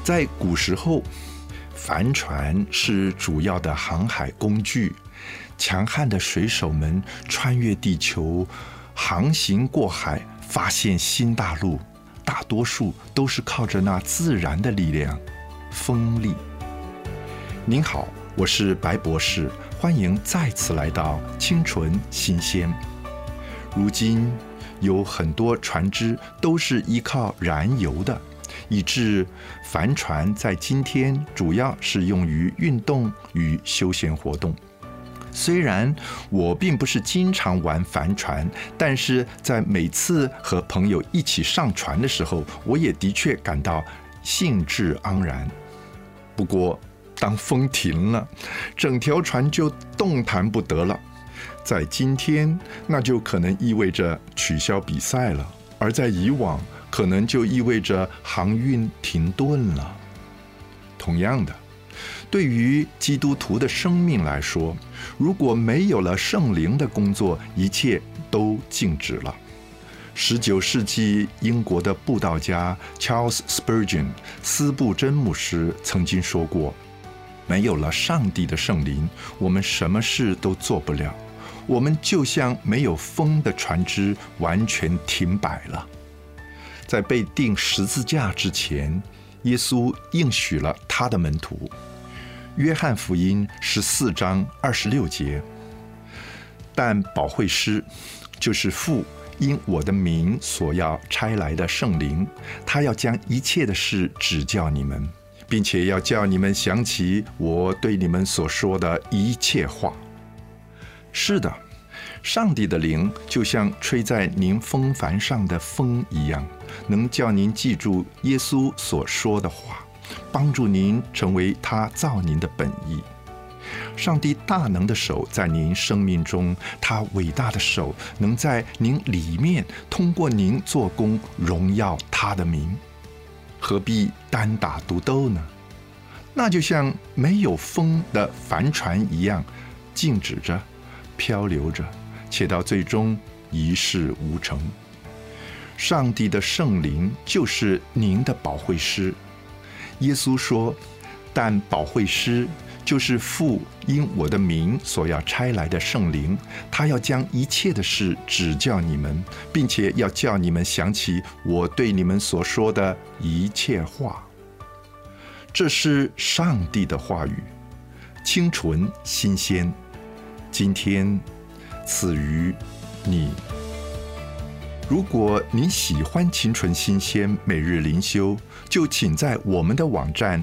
在古时候，帆船是主要的航海工具，强悍的水手们穿越地球，航行过海，发现新大陆，大多数都是靠着那自然的力量——风力。您好，我是白博士，欢迎再次来到清纯新鲜。如今有很多船只都是依靠燃油的，以致帆船在今天主要是用于运动与休闲活动。虽然我并不是经常玩帆船，但是在每次和朋友一起上船的时候，我也的确感到兴致盎然。不过当风停了，整条船就动弹不得了。在今天，那就可能意味着取消比赛了，而在以往，可能就意味着航运停顿了。同样的，对于基督徒的生命来说，如果没有了圣灵的工作，一切都静止了。19世纪英国的布道家 Charles Spurgeon 斯布真牧师曾经说过，没有了上帝的圣灵，我们什么事都做不了，我们就像没有风的船只，完全停摆了。在被钉十字架之前，耶稣应许了他的门徒。约翰福音14章26节，但保惠师，就是父因我的名所要差来的圣灵，他要将一切的事指教你们，并且要叫你们想起我对你们所说的一切话。是的，上帝的灵就像吹在您风帆上的风一样，能叫您记住耶稣所说的话，帮助您成为他造您的本意。上帝大能的手在您生命中，他伟大的手能在您里面通过您做工，荣耀他的名。何必单打独斗呢？那就像没有风的帆船一样，静止着，漂流着，且到最终一事无成。上帝的圣灵就是您的保惠师。耶稣说，但保惠师，就是父因我的名所要差来的圣灵，他要将一切的事指教你们，并且要叫你们想起我对你们所说的一切话。这是上帝的话语，清纯新鲜，今天赐予你。如果你喜欢清纯新鲜每日灵修，就请在我们的网站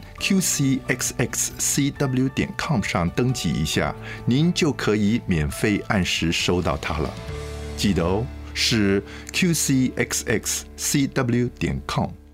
qcxxcw.com 上登记一下，您就可以免费按时收到它了。记得哦，是 qcxxcw.com。